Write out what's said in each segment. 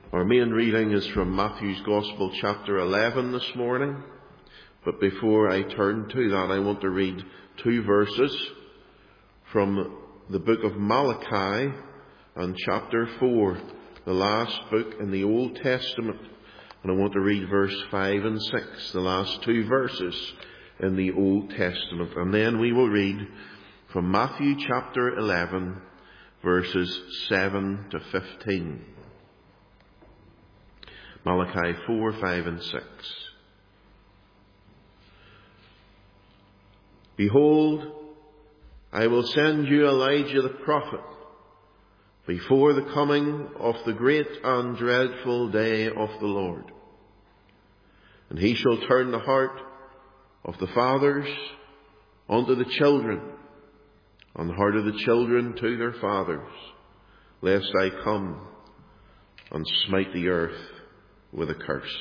Our main reading is from Matthew's Gospel, chapter 11 this morning. But before I turn to that, I want to read two verses from the book of Malachi and chapter 4, the last book in the Old Testament. And I want to read verse 5 and 6, the last two verses in the Old Testament. And then we will read from Matthew chapter 11, verses 7 to 15. Malachi 4, 5 and 6. Behold, I will send you Elijah the prophet before the coming of the great and dreadful day of the Lord. And he shall turn the heart of the fathers unto the children, and the heart of the children to their fathers, lest I come and smite the earth with a curse.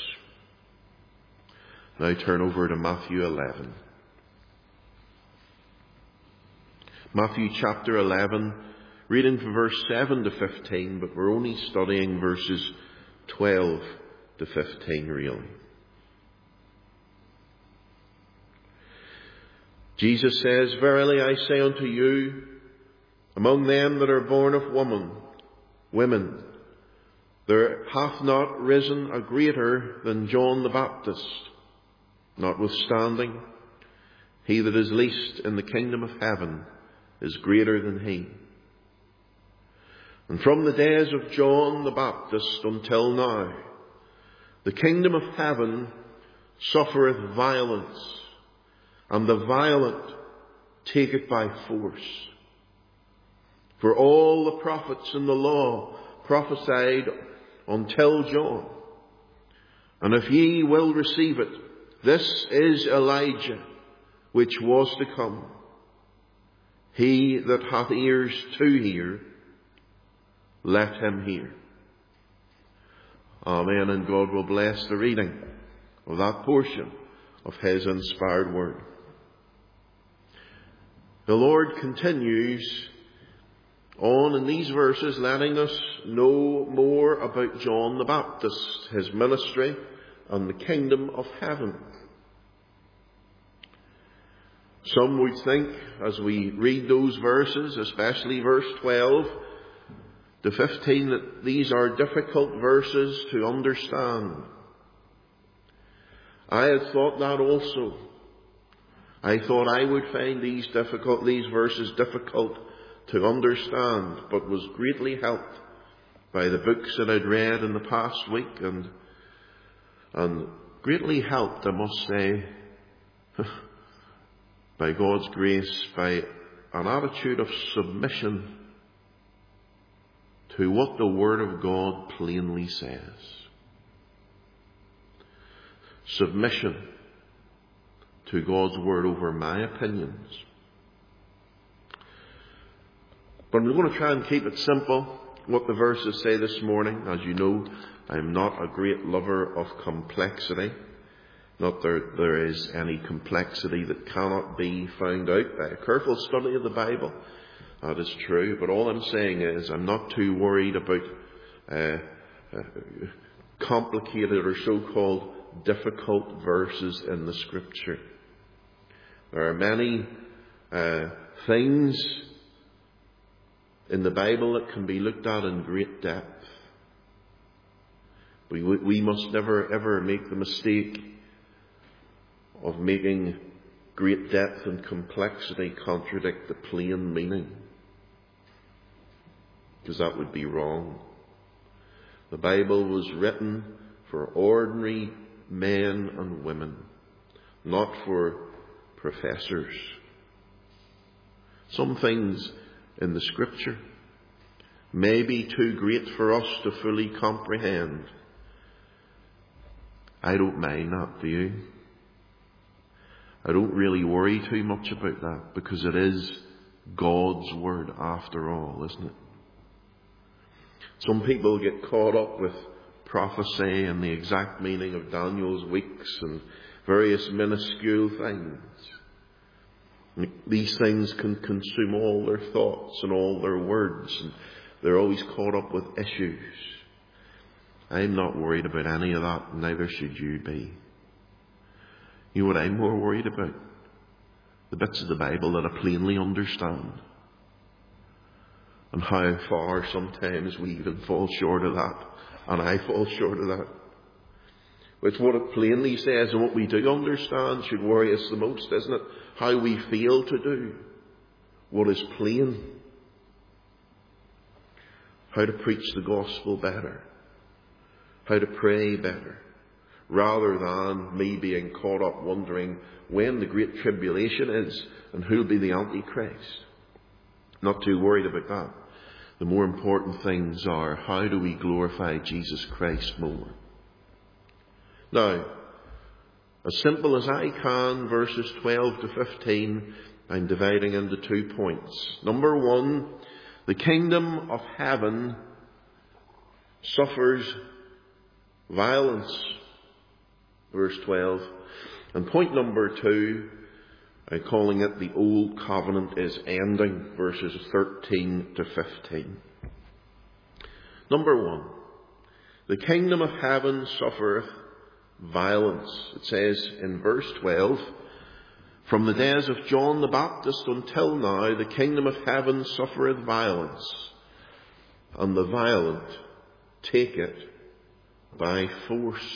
Now turn over to Matthew 11. Matthew chapter 11, reading from verse 7 to 15, but we're only studying verses 12 to 15 really. Jesus says, Verily I say unto you, among them that are born of women, there hath not risen a greater than John the Baptist. Notwithstanding, he that is least in the kingdom of heaven is greater than he. And from the days of John the Baptist until now, the kingdom of heaven suffereth violence, and the violent take it by force. For all the prophets in the law prophesied until John. And if ye will receive it, this is Elijah, which was to come. He that hath ears to hear, let him hear. Amen. And God will bless the reading of that portion of his inspired word. The Lord continues on in these verses, letting us know more about John the Baptist, his ministry, and the kingdom of heaven. Some would think, as we read those verses, especially verse 12 to 15, that these are difficult verses to understand. I had thought that also. I thought I would find these verses difficult to understand, but was greatly helped by the books that I'd read in the past week, and greatly helped, I must say, by God's grace, by an attitude of submission to what the Word of God plainly says. Submission to God's Word over my opinions. But I'm going to try and keep it simple, what the verses say this morning. As you know, I'm not a great lover of complexity. Not that there is any complexity that cannot be found out by a careful study of the Bible. That is true. But all I'm saying is I'm not too worried about complicated or so-called difficult verses in the Scripture. There are many things in the Bible that can be looked at in great depth. We must never ever make the mistake of making great depth and complexity contradict the plain meaning, because that would be wrong. The Bible was written for ordinary men and women, not for professors. Some things in the Scripture may be too great for us to fully comprehend. I don't mind that, do you? I don't really worry too much about that, because it is God's Word after all, isn't it? Some people get caught up with prophecy and the exact meaning of Daniel's weeks and various minuscule things. These things can consume all their thoughts and all their words, and they're always caught up with issues. I'm not worried about any of that, neither should you be. You know what I'm more worried about? The bits of the Bible that I plainly understand. And how far sometimes we even fall short of that. And I fall short of that. It's what it plainly says, and what we do understand should worry us the most, isn't it? How we fail to do what is plain. How to preach the gospel better. How to pray better. Rather than me being caught up wondering when the great tribulation is and who'll be the Antichrist. Not too worried about that. The more important things are, how do we glorify Jesus Christ more? Now, as simple as I can, verses 12 to 15, I'm dividing into 2 points. Number 1, the kingdom of heaven suffers violence. Verse 12. And point number 2, I'm calling it the old covenant is ending. Verses 13 to 15. Number 1, the kingdom of heaven suffereth violence. It says in verse 12, from the days of John the Baptist until now, the kingdom of heaven suffereth violence, and the violent take it by force.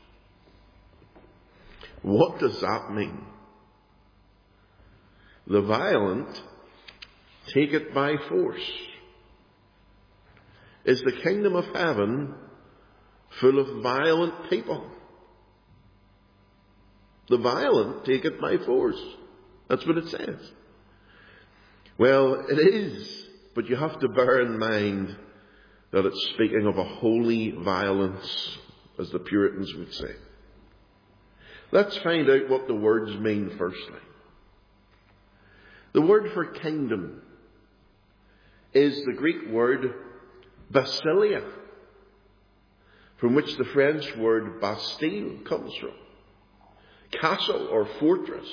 What does that mean? The violent take it by force. Is the kingdom of heaven full of violent people? The violent take it by force. That's what it says. Well, it is, but you have to bear in mind that it's speaking of a holy violence, as the Puritans would say. Let's find out what the words mean firstly. The word for kingdom is the Greek word basilia, from which the French word Bastille comes from. Castle or fortress.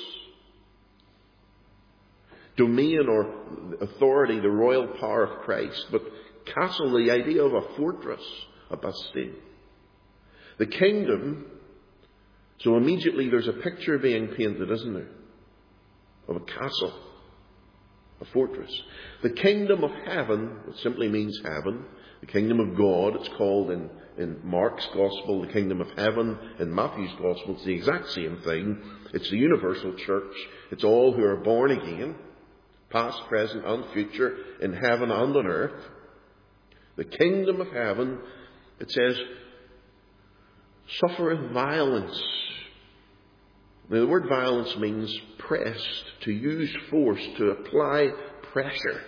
Domain or authority, the royal power of Christ. But castle, the idea of a fortress, a Bastille. The kingdom, so immediately there's a picture being painted, isn't there? Of a castle, a fortress. The kingdom of heaven, it simply means heaven. The kingdom of God, it's called in Mark's Gospel, the kingdom of heaven. In Matthew's Gospel, it's the exact same thing. It's the universal church. It's all who are born again, past, present and future, in heaven and on earth. The kingdom of heaven, it says, suffereth violence. Now, the word violence means pressed, to use force, to apply pressure.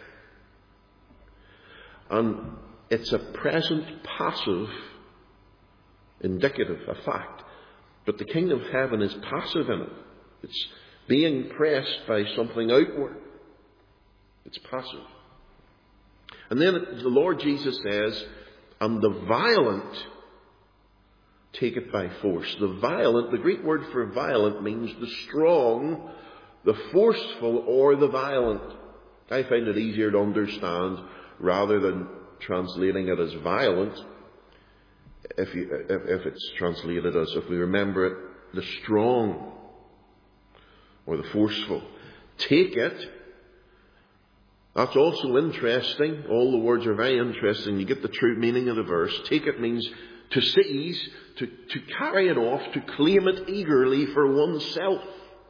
And it's a present passive indicative, a fact. But the kingdom of heaven is passive in it. It's being pressed by something outward. It's passive. And then the Lord Jesus says, and the violent take it by force. The violent, the Greek word for violent means the strong, the forceful, or the violent. I find it easier to understand rather than translating it as violent. If it's translated as, if we remember it, the strong or the forceful. Take it. That's also interesting. All the words are very interesting. You get the true meaning of the verse. Take it means to seize, to carry it off, to claim it eagerly for oneself.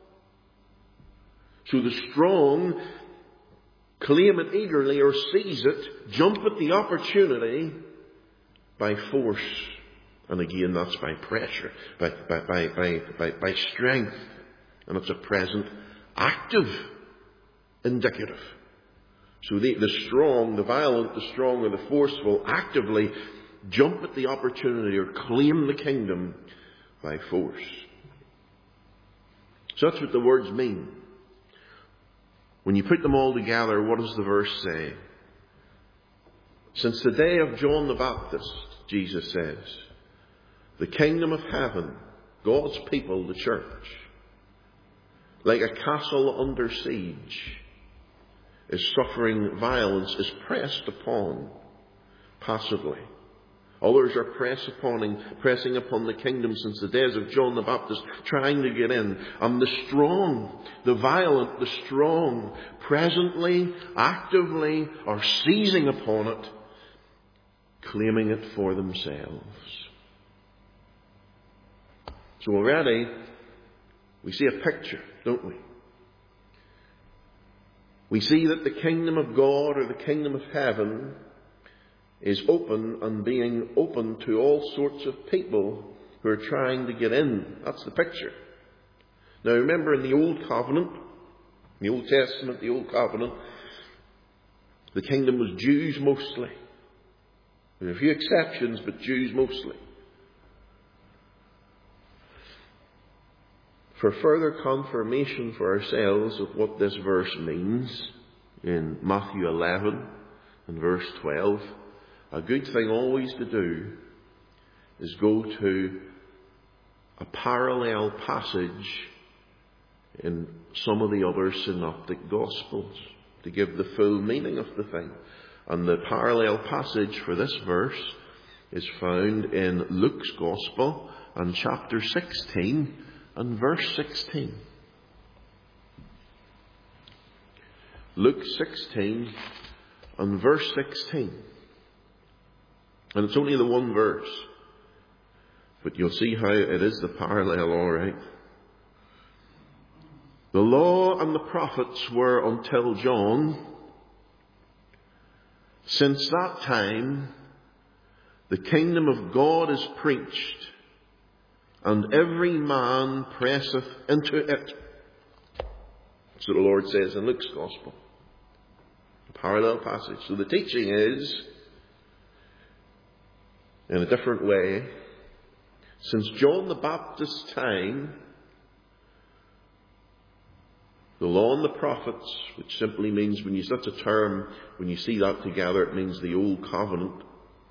So the strong claim it eagerly or seize it, jump at the opportunity by force. And again, that's by pressure, by strength. And it's a present active indicative. So the strong, the violent, the strong, or the forceful actively jump at the opportunity or claim the kingdom by force. So that's what the words mean. When you put them all together, what does the verse say? Since the day of John the Baptist, Jesus says, the kingdom of heaven, God's people, the church, like a castle under siege, is suffering violence, is pressed upon passively, Others are pressing upon the kingdom since the days of John the Baptist, trying to get in. And the strong, the violent, the strong, presently, actively are seizing upon it, claiming it for themselves. So already, we see a picture, don't we? We see that the kingdom of God, or the kingdom of heaven, is open and being open to all sorts of people who are trying to get in. That's the picture. Now remember, in the Old Covenant, the Old Testament, the Old Covenant, the kingdom was Jews mostly. There are a few exceptions, but Jews mostly. For further confirmation for ourselves of what this verse means, in Matthew 11 and verse 12, a good thing always to do is go to a parallel passage in some of the other synoptic gospels to give the full meaning of the thing. And the parallel passage for this verse is found in Luke's Gospel and chapter 16 and verse 16. Luke 16 and verse 16. And it's only the one verse, but you'll see how it is the parallel, all right. The law and the prophets were until John. Since that time, the kingdom of God is preached, and every man presseth into it. That's what the Lord says in Luke's Gospel. A parallel passage. So the teaching is, in a different way, since John the Baptist's time, the law and the prophets, which simply means, that's a term, when you see that together, it means the Old Covenant,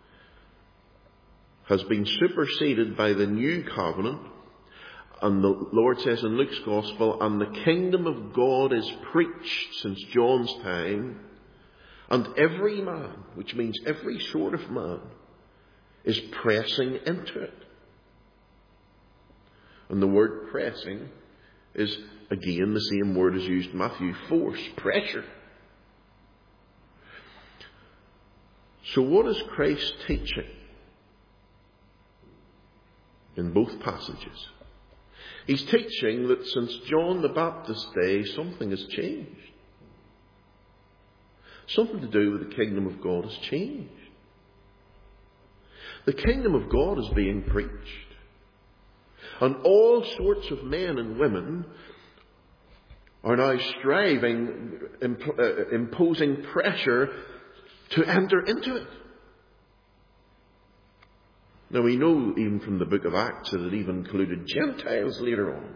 has been superseded by the New Covenant. And the Lord says in Luke's Gospel, and the kingdom of God is preached since John's time, and every man, which means every sort of man, is pressing into it. And the word pressing is again the same word as used in Matthew, force, pressure. So what is Christ teaching in both passages? He's teaching that since John the Baptist's day, something has changed. Something to do with the kingdom of God has changed. The kingdom of God is being preached. And all sorts of men and women are now striving, imposing pressure to enter into it. Now we know even from the book of Acts that it even included Gentiles later on.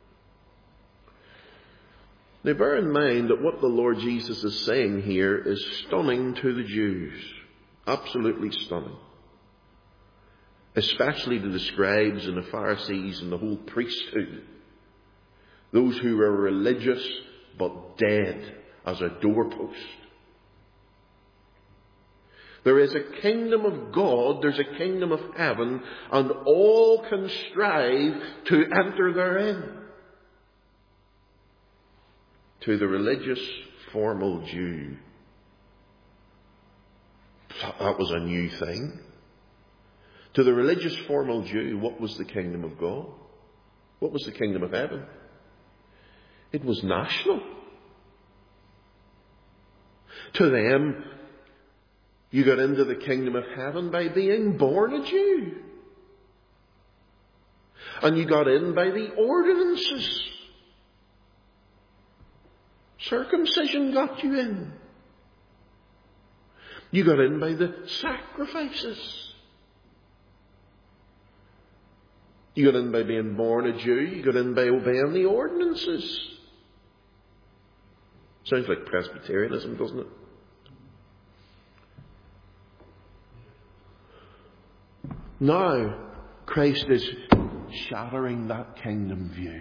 Now bear in mind that what the Lord Jesus is saying here is stunning to the Jews. Absolutely stunning. Especially to the scribes and the Pharisees and the whole priesthood. Those who were religious but dead as a doorpost. There is a kingdom of God, there's a kingdom of heaven, and all can strive to enter therein. To the religious, formal Jew, that was a new thing. To the religious, formal Jew, what was the kingdom of God? What was the kingdom of heaven? It was national. To them, you got into the kingdom of heaven by being born a Jew. And you got in by the ordinances. Circumcision got you in. You got in by the sacrifices. You got in by being born a Jew. You got in by obeying the ordinances. Sounds like Presbyterianism, doesn't it? Now, Christ is shattering that kingdom view.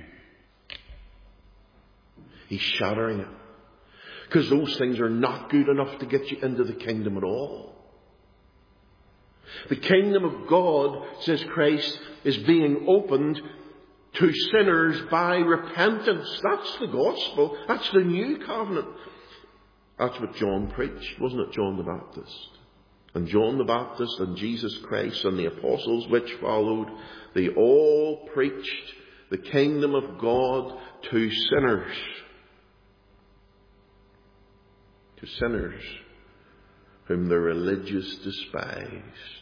He's shattering it. Because those things are not good enough to get you into the kingdom at all. The kingdom of God, says Christ, is being opened to sinners by repentance. That's the gospel. That's the new covenant. That's what John preached, wasn't it, John the Baptist? And John the Baptist and Jesus Christ and the apostles which followed, they all preached the kingdom of God to sinners. To sinners whom the religious despised.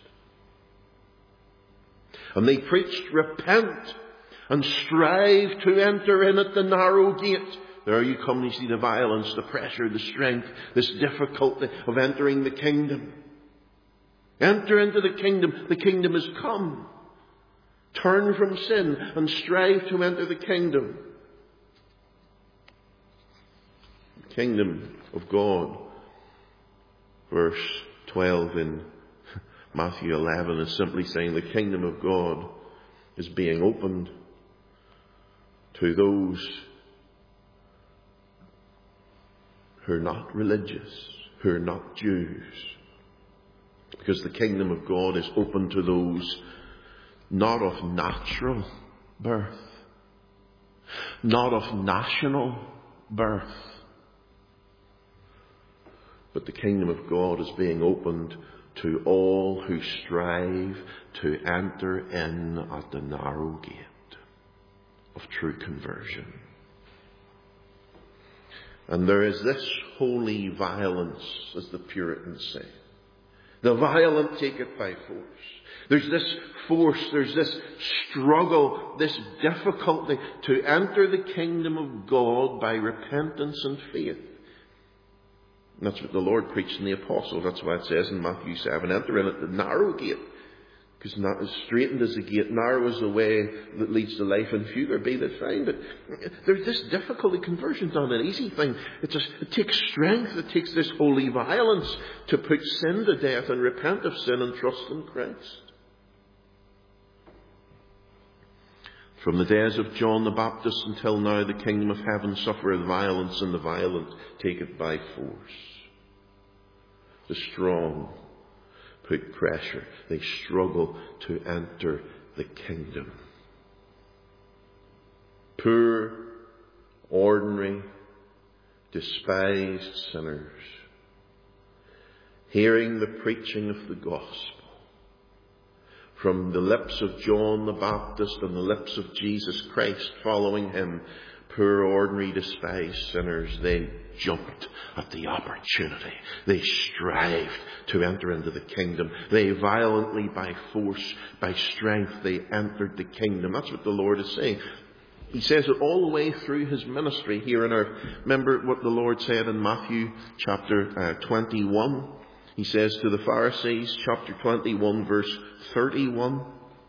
And they preached, repent and strive to enter in at the narrow gate. There you come, you see the violence, the pressure, the strength, this difficulty of entering the kingdom. Enter into the kingdom. The kingdom has come. Turn from sin and strive to enter the kingdom. The kingdom of God. Verse 12 in Matthew 11 is simply saying the kingdom of God is being opened to those who are not religious, who are not Jews. Because the kingdom of God is open to those not of natural birth, not of national birth, but the kingdom of God is being opened to all who strive to enter in at the narrow gate of true conversion. And there is this holy violence, as the Puritans say. The violent take it by force. There's this force, there's this struggle, this difficulty to enter the kingdom of God by repentance and faith. And that's what the Lord preached in the apostles. That's why it says in Matthew 7, enter in at the narrow gate. Because not as straightened as the gate, narrow is the way that leads to life, and few there be that find it. There's this difficulty. Conversion's not an easy thing. It takes strength. It takes this holy violence to put sin to death and repent of sin and trust in Christ. From the days of John the Baptist until now, the kingdom of heaven suffereth violence, and the violent take it by force. The strong put pressure. They struggle to enter the kingdom. Poor, ordinary, despised sinners, hearing the preaching of the gospel from the lips of John the Baptist and the lips of Jesus Christ following him, poor, ordinary, despised sinners, they jumped at the opportunity. They strived to enter into the kingdom. They violently, by force, by strength, they entered the kingdom. That's what the Lord is saying. He says it all the way through his ministry here in our... Remember what the Lord said in Matthew chapter 21? He says to the Pharisees, chapter 21, verse 31...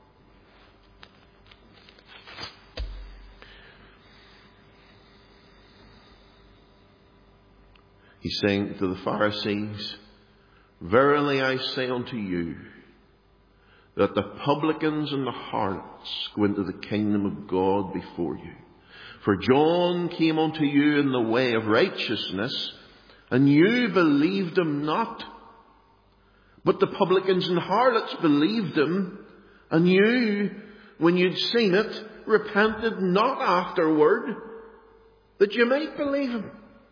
He's saying to the Pharisees, verily I say unto you, that the publicans and the harlots go into the kingdom of God before you. For John came unto you in the way of righteousness, and you believed him not. But the publicans and harlots believed him, and you, when you'd seen it, repented not afterward, that you might believe him.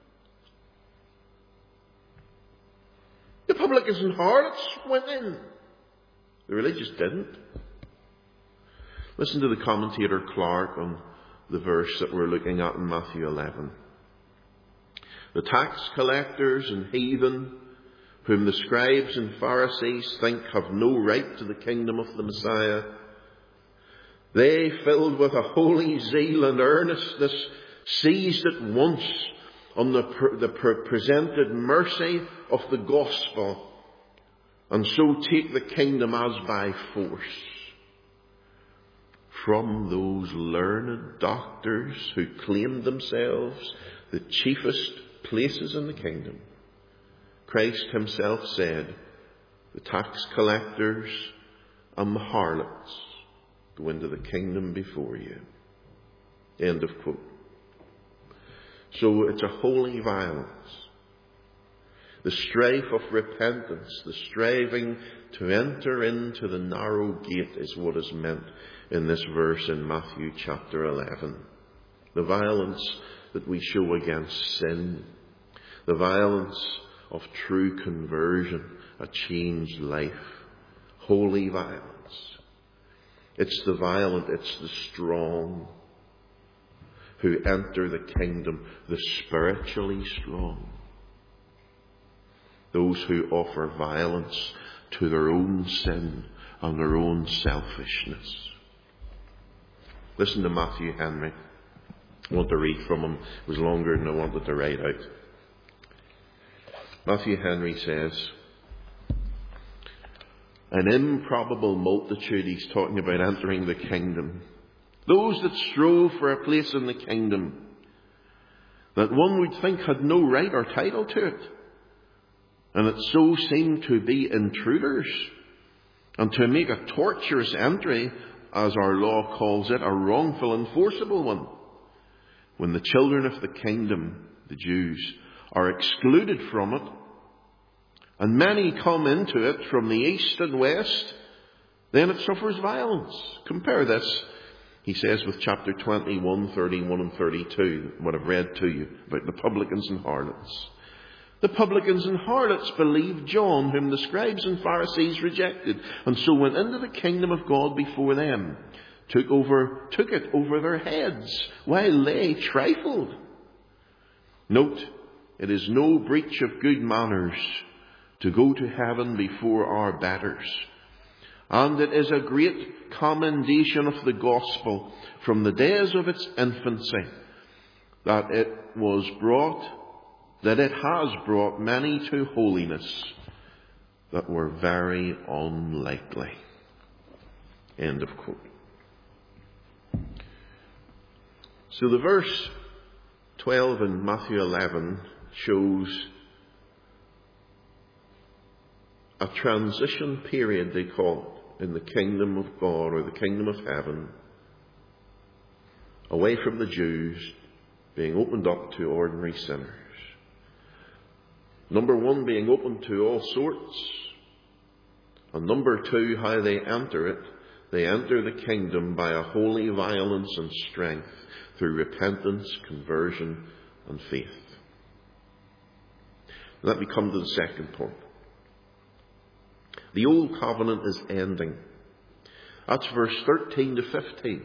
The publicans and harlots went in. The religious didn't. Listen to the commentator Clark on the verse that we're looking at in Matthew 11. The tax collectors and heathen, whom the scribes and Pharisees think have no right to the kingdom of the Messiah, they, filled with a holy zeal and earnestness, seized at once on the presented mercy of the gospel, and so take the kingdom as by force from those learned doctors who claimed themselves the chiefest places in the kingdom. Christ himself said, the tax collectors and the harlots go into the kingdom before you. End of quote. So it's a holy violence. The strife of repentance, the striving to enter into the narrow gate is what is meant in this verse in Matthew chapter 11. The violence that we show against sin, the violence of true conversion, a changed life, holy violence. It's the violent, it's the strong who enter the kingdom, the spiritually strong. Those who offer violence to their own sin and their own selfishness. Listen to Matthew Henry. I want to read from him. It was longer than I wanted to write out. Matthew Henry says, an improbable multitude, he's talking about entering the kingdom. Those that strove for a place in the kingdom that one would think had no right or title to it, and that so seemed to be intruders, and to make a torturous entry, as our law calls it, a wrongful and forcible one. When the children of the kingdom, the Jews, are excluded from it, and many come into it from the east and west, then it suffers violence. Compare this, he says, with chapter 21, 31 and 32, what I've read to you about the publicans and harlots. The publicans and harlots believed John, whom the scribes and Pharisees rejected, and so went into the kingdom of God before them, took it over their heads, while they trifled. Note, it is no breach of good manners to go to heaven before our betters. And it is a great commendation of the gospel from the days of its infancy that it has brought many to holiness that were very unlikely. End of quote. So the verse 12 in Matthew 11 shows a transition period, they call it, in the kingdom of God or the kingdom of heaven, away from the Jews, being opened up to ordinary sinners. Number one, being open to all sorts. And number two, how they enter it. They enter the kingdom by a holy violence and strength through repentance, conversion, and faith. Let me come to the second point. The old covenant is ending. That's verse 13 to 15.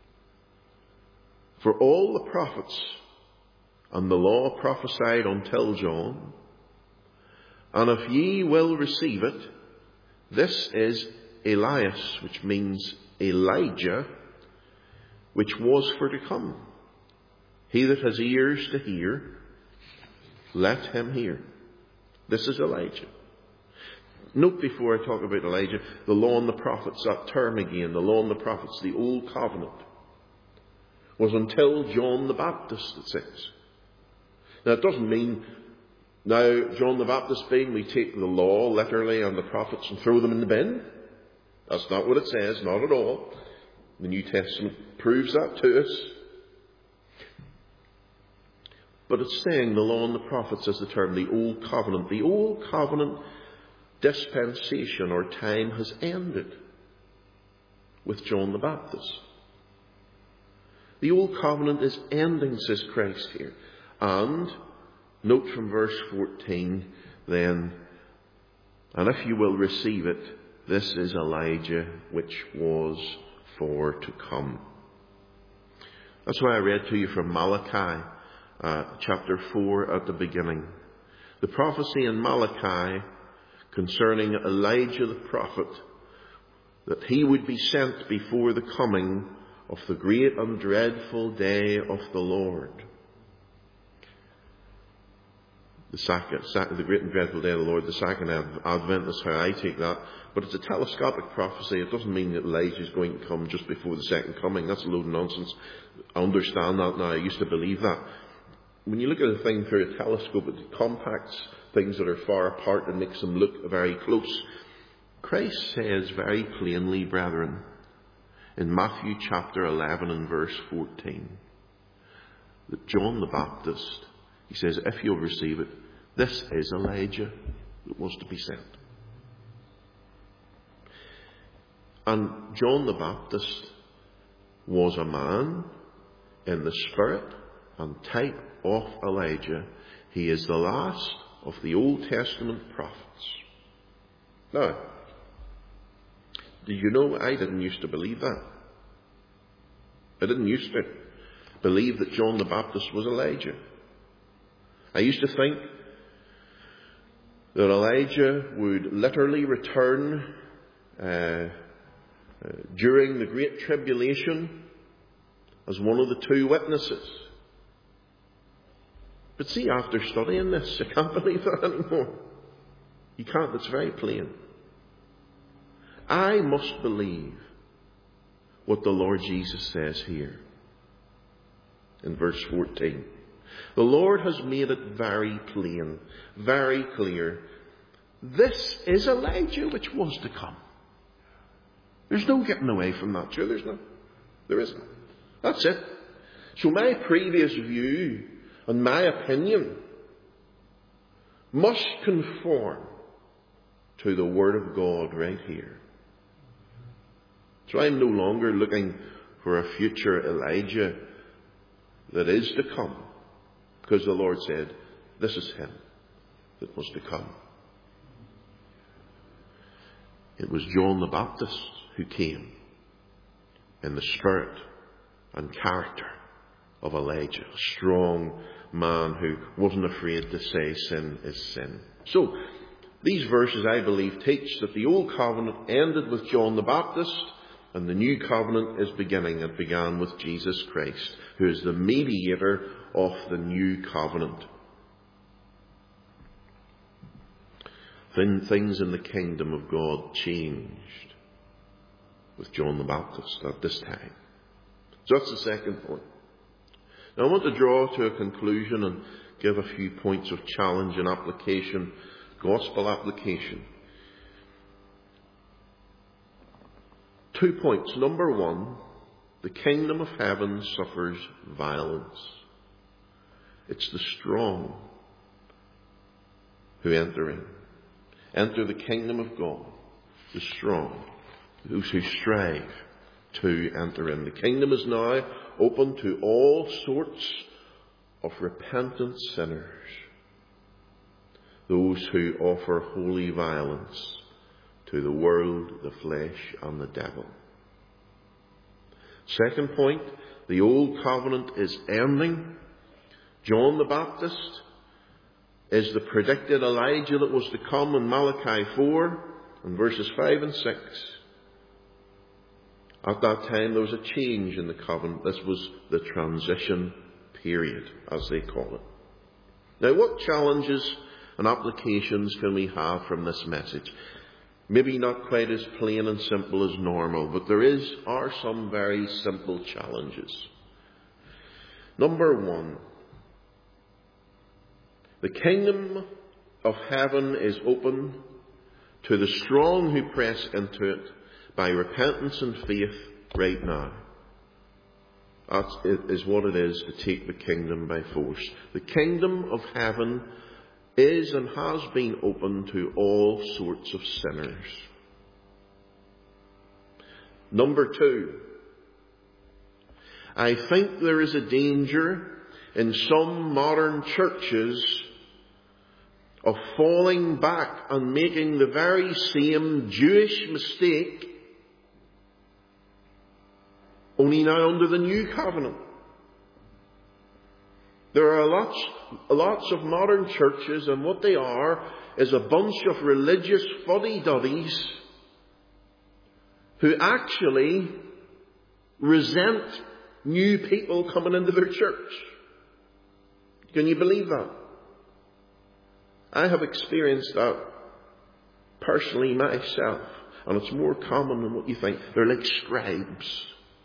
For all the prophets and the law prophesied until John, and if ye will receive it, this is Elias, which means Elijah, which was for to come. He that has ears to hear, let him hear. This is Elijah. Note before I talk about Elijah, the law and the prophets, that term again, the law and the prophets, the old covenant, was until John the Baptist, it says. Now it doesn't mean now John the Baptist being we take the law literally and the prophets and throw them in the bin. That's not what it says, not at all. The New Testament proves that to us. But it's saying the law and the prophets as the term, the old covenant. The old covenant dispensation or time has ended with John the Baptist. The old covenant is ending, says Christ here. And note from verse 14 then, and if you will receive it, this is Elijah which was for to come. That's why I read to you from Malachi chapter 4 at the beginning. The prophecy in Malachi concerning Elijah the prophet, that he would be sent before the coming of the great and dreadful day of the Lord. The great and dreadful day of the Lord, the second advent is how I take that. But it's a telescopic prophecy. It doesn't mean that Elijah is going to come just before the second coming. That's a load of nonsense. I understand that now. I used to believe that. When you look at a thing through a telescope, it compacts things that are far apart and makes them look very close. Christ says very plainly, brethren, in Matthew chapter 11 and verse 14, that John the Baptist, he says, if you'll receive it, This is Elijah that was to be sent. And John the Baptist was a man in the spirit and type of Elijah. He is the last of the Old Testament prophets. Now, do you know, I didn't used to believe that. I didn't used to believe that John the Baptist was Elijah. I used to think that Elijah would literally return during the Great Tribulation as one of the two witnesses. But see, after studying this, I can't believe that anymore. You can't, it's very plain. I must believe what the Lord Jesus says here in verse 14. The Lord has made it very plain, very clear. This is Elijah which was to come. There's no getting away from that. Sure, there's no. There isn't. That's it. So my previous view and my opinion must conform to the Word of God right here. So I'm no longer looking for a future Elijah that is to come, because the Lord said, this is him that was to come. It was John the Baptist who came in the spirit and character of Elijah, a strong man who wasn't afraid to say sin is sin. So, these verses, I believe, teach that the Old Covenant ended with John the Baptist and the New Covenant is beginning. It began with Jesus Christ, who is the mediator of the New Covenant. Then things in the kingdom of God changed with John the Baptist at this time. So that's the second point. Now I want to draw to a conclusion and give a few points of challenge and application, gospel application. 2 points. Number one, the kingdom of heaven suffers violence. It's the strong who enter in. Enter the kingdom of God, the strong, those who strive to enter in. The kingdom is now open to all sorts of repentant sinners, those who offer holy violence to the world, the flesh, and the devil. Second point, the old covenant is ending. John the Baptist is the predicted Elijah that was to come in Malachi 4 and verses 5 and 6. At that time there was a change in the covenant. This was the transition period, as they call it. Now, what challenges and applications can we have from this message? Maybe not quite as plain and simple as normal, but there are some very simple challenges. Number one, the kingdom of heaven is open to the strong who press into it by repentance and faith right now. That is what it is to take the kingdom by force. The kingdom of heaven is and has been open to all sorts of sinners. Number two, I think there is a danger in some modern churches of falling back and making the very same Jewish mistake, only now under the new covenant. There are lots of modern churches, and what they are is a bunch of religious fuddy-duddies who actually resent new people coming into their church. Can you believe that? I have experienced that personally myself, and it's more common than what you think. They're like scribes.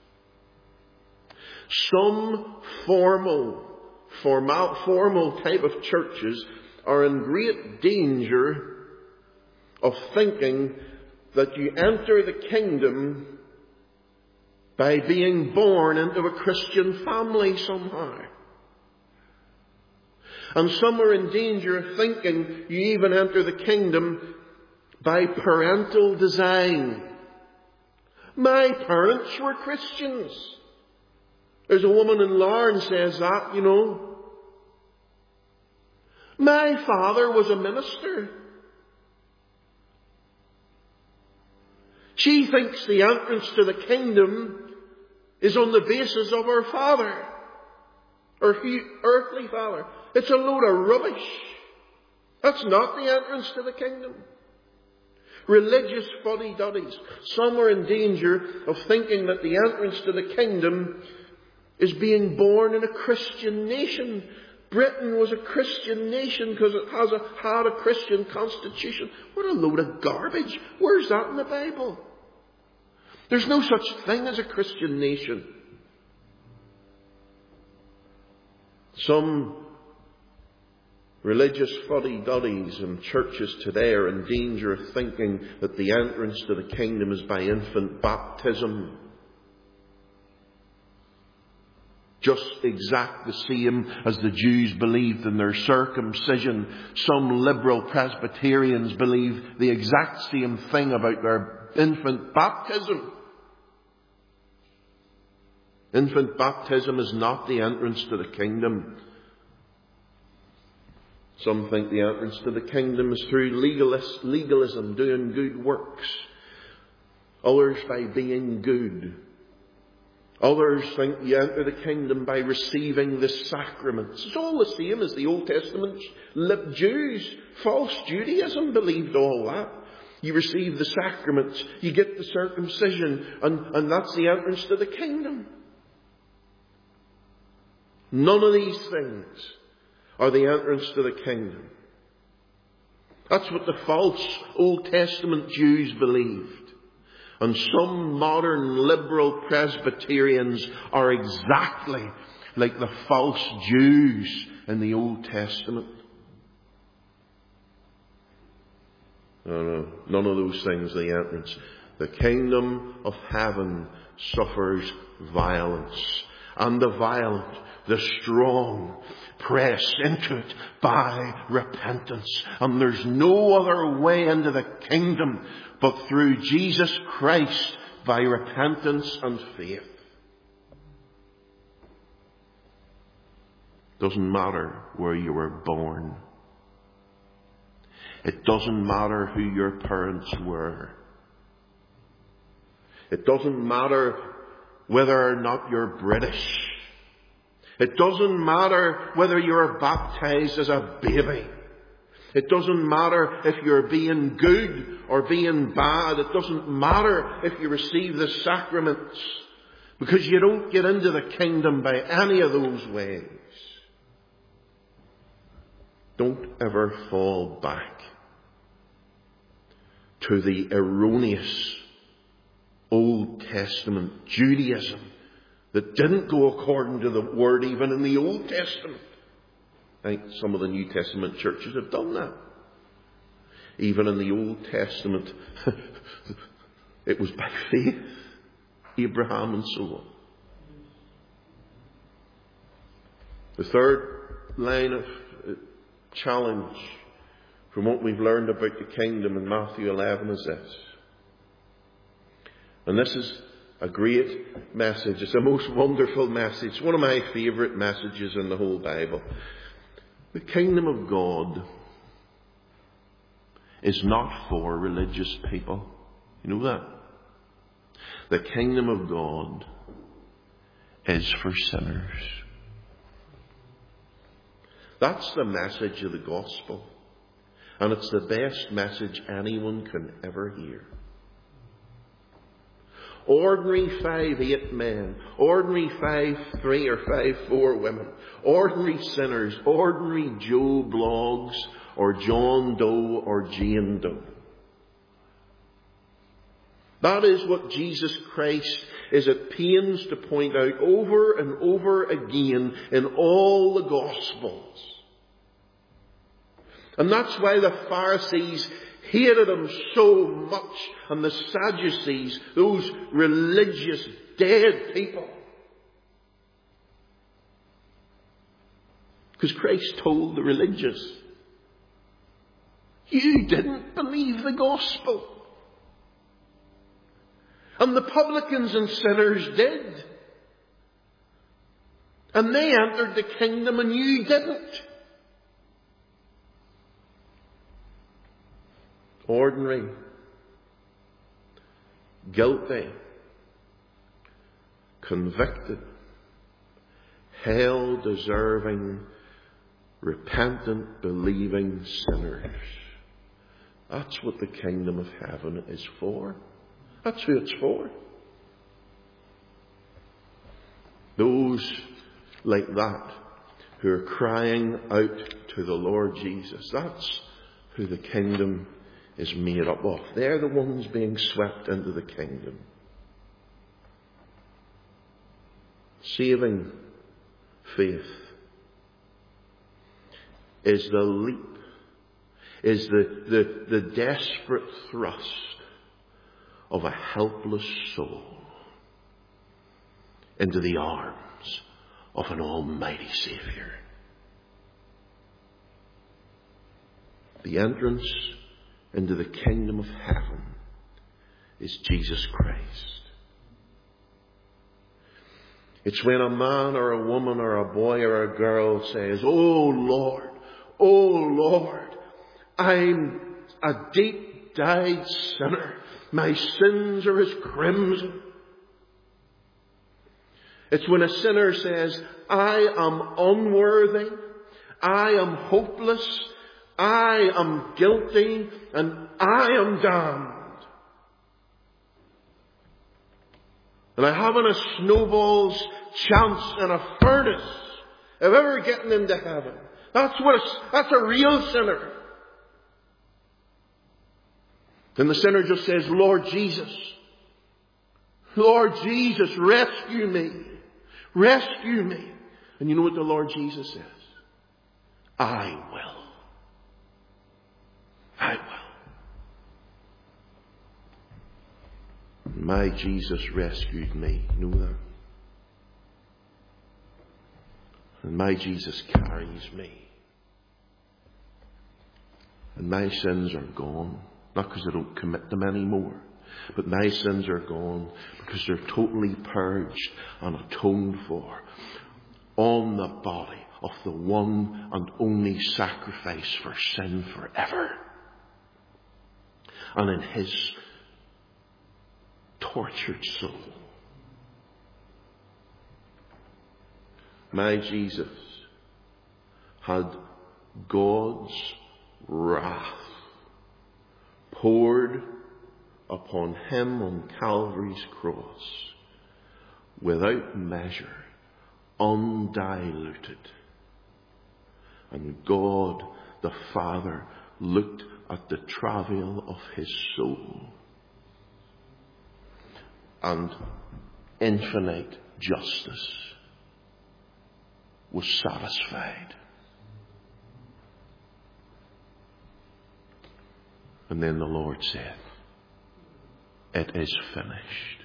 Some formal type of churches are in great danger of thinking that you enter the kingdom by being born into a Christian family somehow. And some are in danger of thinking you even enter the kingdom by parental design. My parents were Christians. There's a woman in Larne says that, you know. My father was a minister. She thinks the entrance to the kingdom is on the basis of her father, her earthly father. It's a load of rubbish. That's not the entrance to the kingdom. Religious fuddy-duddies. Some are in danger of thinking that the entrance to the kingdom is being born in a Christian nation. Britain was a Christian nation because it had a Christian constitution. What a load of garbage. Where's that in the Bible? There's no such thing as a Christian nation. Some religious fuddy-duddies in churches today are in danger of thinking that the entrance to the kingdom is by infant baptism. Just exact the same as the Jews believed in their circumcision. Some liberal Presbyterians believe the exact same thing about their infant baptism. Infant baptism is not the entrance to the kingdom. Some think the entrance to the kingdom is through legalism, doing good works. Others by being good. Others think you enter the kingdom by receiving the sacraments. It's all the same as the Old Testament Jews. False Judaism believed all that. You receive the sacraments, you get the circumcision, and that's the entrance to the kingdom. None of these things are the entrance to the kingdom. That's what the false Old Testament Jews believed. And some modern liberal Presbyterians are exactly like the false Jews in the Old Testament. No, none of those things are the entrance. The kingdom of heaven suffers violence. And the violent, the strong, press into it by repentance. And there's no other way into the kingdom but through Jesus Christ by repentance and faith. Doesn't matter where you were born. It doesn't matter who your parents were. It doesn't matter whether or not you're British. It doesn't matter whether you're baptized as a baby. It doesn't matter if you're being good or being bad. It doesn't matter if you receive the sacraments. Because you don't get into the kingdom by any of those ways. Don't ever fall back to the erroneous Old Testament Judaism that didn't go according to the Word even in the Old Testament. I think some of the New Testament churches have done that. Even in the Old Testament, it was by faith, Abraham and so on. The third line of challenge from what we've learned about the kingdom in Matthew 11 is this. And this is a great message. It's a most wonderful message. One of my favourite messages in the whole Bible. The kingdom of God is not for religious people. You know that? The kingdom of God is for sinners. That's the message of the gospel. And it's the best message anyone can ever hear. Ordinary 5'8" men, ordinary 5'3" or 5'4" women, ordinary sinners, ordinary Joe Bloggs or John Doe or Jane Doe. That is what Jesus Christ is at pains to point out over and over again in all the Gospels. And that's why the Pharisees hated him so much, and the Sadducees, those religious dead people. Because Christ told the religious, you didn't believe the gospel. And the publicans and sinners did. And they entered the kingdom and you didn't. Ordinary, guilty, convicted, hell-deserving, repentant, believing sinners. That's what the kingdom of heaven is for. That's who it's for. Those like that who are crying out to the Lord Jesus. That's who the kingdom is made up of. They're the ones being swept into the kingdom. Saving faith is the leap, is the desperate thrust of a helpless soul into the arms of an almighty Saviour. The entrance into the kingdom of heaven is Jesus Christ. It's when a man or a woman or a boy or a girl says, oh Lord, I'm a deep-dyed sinner. My sins are as crimson. It's when a sinner says, I am unworthy, I am hopeless, I am guilty, and I am damned. And I haven't a snowball's chance in a furnace of ever getting into heaven. That's a real sinner. Then the sinner just says, Lord Jesus, rescue me. Rescue me. And you know what the Lord Jesus says? I will. I will. My Jesus rescued me. You know that? And my Jesus carries me. And my sins are gone. Not because I don't commit them anymore. But my sins are gone because they're totally purged and atoned for on the body of the one and only sacrifice for sin forever. And in his tortured soul, my Jesus had God's wrath poured upon him on Calvary's cross without measure, undiluted. And God the Father looked at the travail of his soul, and infinite justice was satisfied. And then the Lord said, it is finished.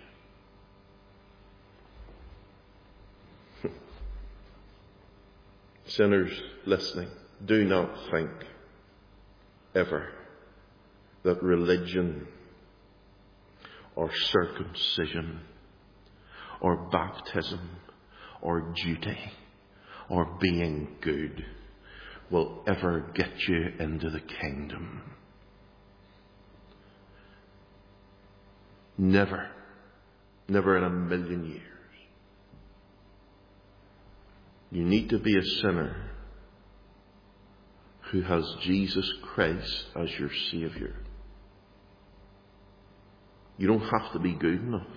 Sinners listening, do not think ever that religion or circumcision or baptism or duty or being good will ever get you into the kingdom. Never. Never in a million years. You need to be a sinner who has Jesus Christ as your Saviour. You don't have to be good enough.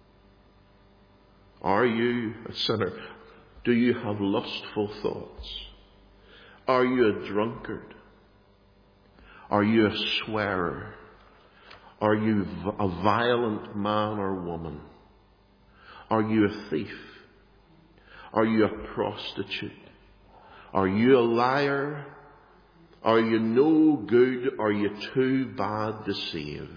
Are you a sinner? Do you have lustful thoughts? Are you a drunkard? Are you a swearer? Are you a violent man or woman? Are you a thief? Are you a prostitute? Are you a liar? Are you no good? Are you too bad to save?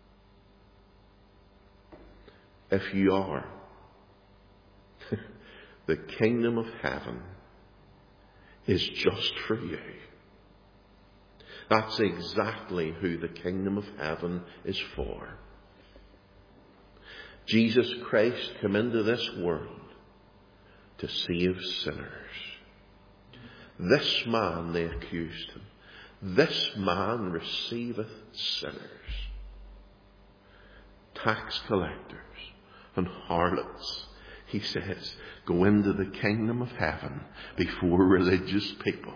If you are, the kingdom of heaven is just for you. That's exactly who the kingdom of heaven is for. Jesus Christ came into this world to save sinners. This man, they accused him, this man receiveth sinners, tax collectors and harlots. He says, go into the kingdom of heaven before religious people.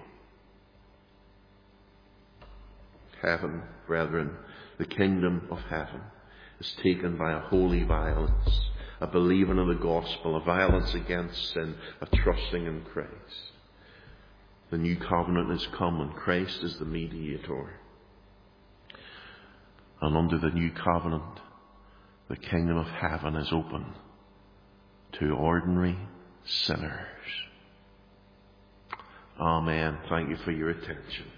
Heaven, brethren, the kingdom of heaven is taken by a holy violence, a believing of the gospel, a violence against sin, a trusting in Christ. The new covenant is come and Christ is the mediator. And under the new covenant, the kingdom of heaven is open to ordinary sinners. Amen. Thank you for your attention.